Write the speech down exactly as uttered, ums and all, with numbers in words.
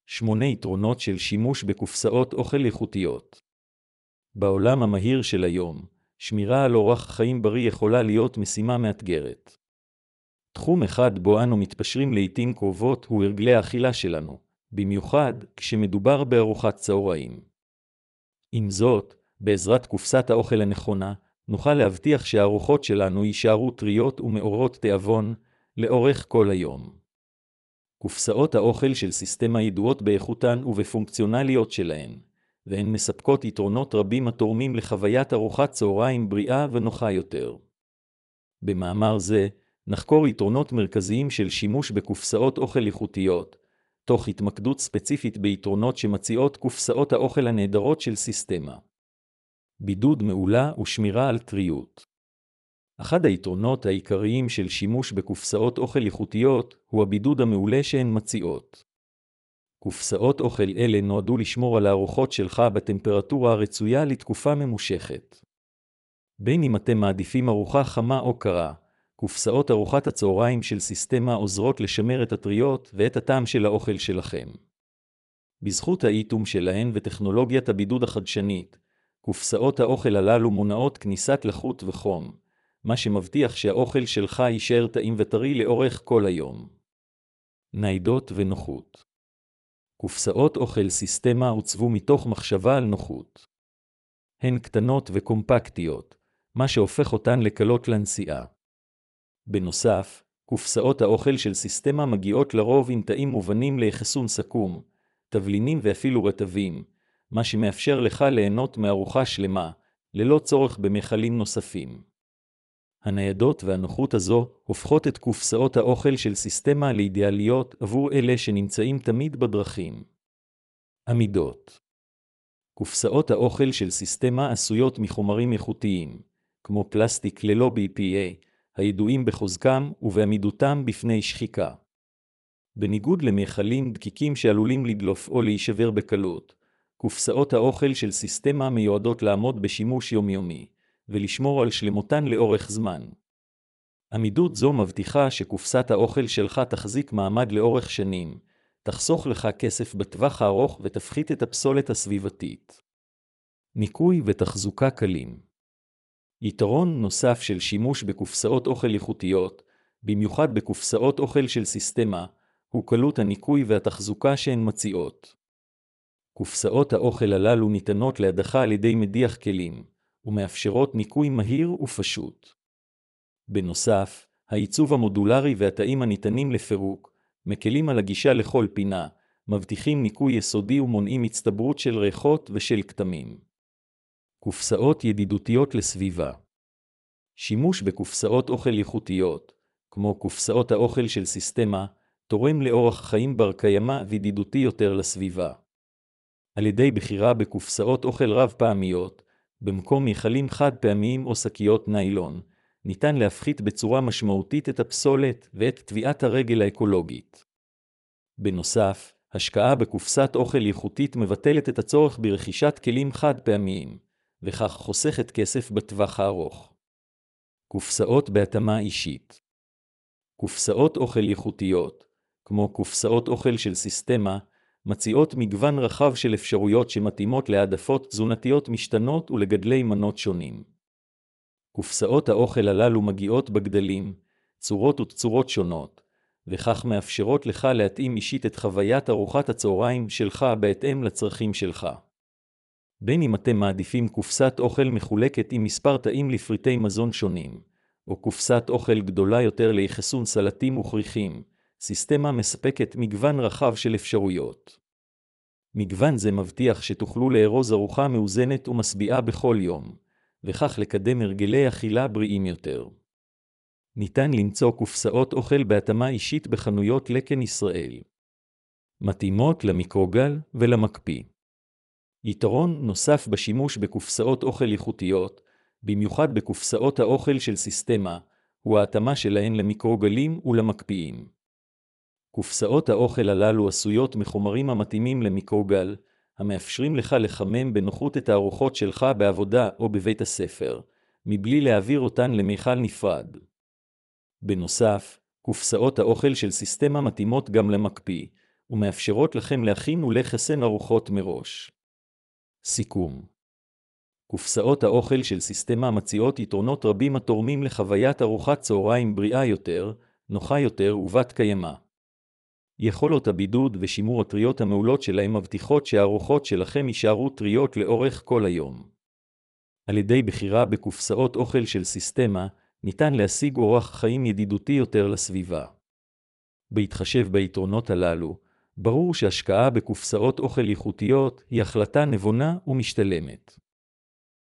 שמונה יתרונות של שימוש בקופסאות אוכל איכותיות. בעולם המהיר של היום, שמירה על אורח חיים בריא יכולה להיות משימה מאתגרת. תחום אחד בו אנו מתפשרים לעתים קרובות הוא הרגלי האכילה שלנו, במיוחד כשמדובר בארוחת צהריים. עם זאת, בעזרת קופסת האוכל הנכונה, נוכל להבטיח שהארוחות שלנו יישארו טריות ומעוררות תיאבון לאורך כל היום. קופסאות האוכל של סיסטמה ידועות באיכותן ובפונקציונליות שלהן, והן מספקות יתרונות רבים התורמים לחוויית ארוחת צהריים בריאה ונוחה יותר. במאמר זה, נחקור יתרונות מרכזיים של שימוש בקופסאות אוכל איכותיות, תוך התמקדות ספציפית ביתרונות שמציעות קופסאות האוכל הנהדרות של סיסטמה. בידוד מעולה ושמירה על טריות. אחד היתרונות העיקריים של שימוש בקופסאות אוכל איכותיות הוא הבידוד המעולה שהן מציעות. קופסאות אוכל אלה נועדו לשמור על הארוחות שלך בטמפרטורה הרצויה לתקופה ממושכת. בין אם אתם מעדיפים ארוחה חמה או קרה, קופסאות ארוחת הצהריים של סיסטמה עוזרות לשמר את הטריות ואת הטעם של האוכל שלכם. בזכות האיתום שלהן וטכנולוגיית הבידוד החדשנית, קופסאות האוכל הללו מונעות כניסת לחות וחום, מה שמבטיח שהאוכל שלך יישאר טעים וטרי לאורך כל היום. ניידות ונוחות. קופסאות אוכל סיסטמה עוצבו מתוך מחשבה על נוחות. הן קטנות וקומפקטיות, מה שהופך אותן לקלות לנסיעה. בנוסף, קופסאות האוכל של סיסטמה מגיעות לרוב עם תאים מובנים לאחסון סכו"ם, תבלינים ואפילו רטבים, מה שמאפשר לך ליהנות מארוחה שלמה, ללא צורך במכלים נוספים. הניידות והנוחות הזו הופכות את קופסאות האוכל של סיסטמה לאידיאליות עבור אלה שנמצאים תמיד בדרכים. עמידות. קופסאות האוכל של סיסטמה עשויות מחומרים איכותיים, כמו פלסטיק ללא בי פי איי, הידועים בחוזקם ובעמידותם בפני שחיקה. בניגוד למכלים דקיקים שעלולים לדלוף או להישבר בקלות, קופסאות האוכל של סיסטמה מיועדות לעמוד בשימוש יומיומי, ולשמור על שלמותן לאורך זמן. עמידות זו מבטיחה שקופסת האוכל שלך תחזיק מעמד לאורך שנים, תחסוך לך כסף בטווח הארוך ותפחית את הפסולת הסביבתית. ניקוי ותחזוקה קלים. יתרון נוסף של שימוש בקופסאות אוכל איכותיות, במיוחד בקופסאות אוכל של סיסטמה, הוא קלות הניקוי והתחזוקה שהן מציעות. קופסאות האוכל הללו ניתנות להדחה על ידי מדיח כלים, ומאפשרות ניקוי מהיר ופשוט. בנוסף, העיצוב המודולרי והתאים הניתנים לפירוק, מקלים על הגישה לכל פינה, מבטיחים ניקוי יסודי ומונעים הצטברות של ריחות ושל כתמים. קופסאות ידידותיות לסביבה. שימוש בקופסאות אוכל איכותיות, כמו קופסאות האוכל של סיסטמה, תורם לאורח חיים בר קיימא וידידותי יותר לסביבה. על ידי בחירה בקופסאות אוכל רב פעמיות, במקום מכלים חד פעמיים או שקיות ניילון, ניתן להפחית בצורה משמעותית את הפסולת ואת טביעת הרגל האקולוגית. בנוסף, השקעה בקופסת אוכל איכותית מבטלת את הצורך ברכישת כלים חד פעמיים, וכך חוסכת כסף בטווח הארוך. קופסאות בהתאמה אישית. קופסאות אוכל איכותיות, כמו קופסאות אוכל של סיסטמה, מציעות מגוון רחב של אפשרויות שמתאימות להעדפות תזונתיות משתנות ולגדלי מנות שונים. קופסאות האוכל הללו מגיעות בגדלים, צורות ותצורות שונות, וכך מאפשרות לך להתאים אישית את חוויית ארוחת הצהריים שלך בהתאם לצרכים שלך. בין אם אתם מעדיפים קופסת אוכל מחולקת עם מספר תאים לפריטי מזון שונים, או קופסת אוכל גדולה יותר לאחסון סלטים וכריכים, סיסטמה מספקת מגוון רחב של אפשרויות. מגוון זה מבטיח שתוכלו לארוז ארוחה מאוזנת ומשביעה בכל יום, וכך לקדם הרגלי אכילה בריאים יותר. ניתן למצוא קופסאות אוכל בהתאמה אישית בחנויות לקן ישראל. מתאימות למיקרוגל ולמקפיא. יתרון נוסף בשימוש בקופסאות אוכל איכותיות, במיוחד בקופסאות האוכל של סיסטמה, הוא ההתאמה שלהן למיקרוגלים ולמקפיאים. קופסאות האוכל הללו עשויות מחומרים המתאימים למיקרוגל, המאפשרים לך לחמם בנוחות את הארוחות שלך בעבודה או בבית הספר, מבלי להעביר אותן למיכל נפרד. בנוסף, קופסאות האוכל של סיסטמה מתאימות גם למקפיא, ומאפשרות לכם להכין ולחסן ארוחות מראש. סיכום. קופסאות האוכל של סיסטמה מציעות יתרונות רבים התורמים לחוויית ארוחת צהריים בריאה יותר, נוחה יותר ובת קיימא. יכולות הבידוד ושימור הטריות המעולות שלהם מבטיחות שהארוחות שלכם יישארו טריות לאורך כל היום. על ידי בחירה בקופסאות אוכל של סיסטמה, ניתן להשיג אורח חיים ידידותי יותר לסביבה. בהתחשב ביתרונות הללו, ברור שהשקעה בקופסאות אוכל איכותיות היא החלטה נבונה ומשתלמת.